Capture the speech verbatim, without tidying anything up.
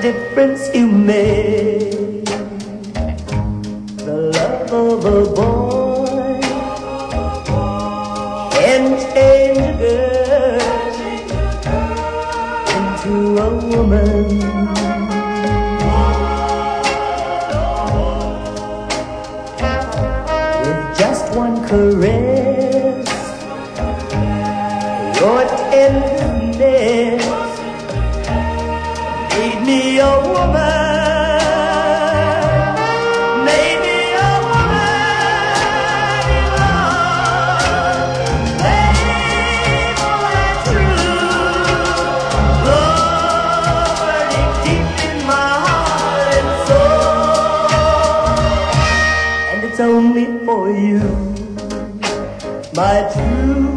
difference you made. The love of a boy can change a girl into a woman. With just one caress, your tenderness made me a woman, made me a woman in love, faithful and true, love burning deep in my heart and soul, and it's only for you, my true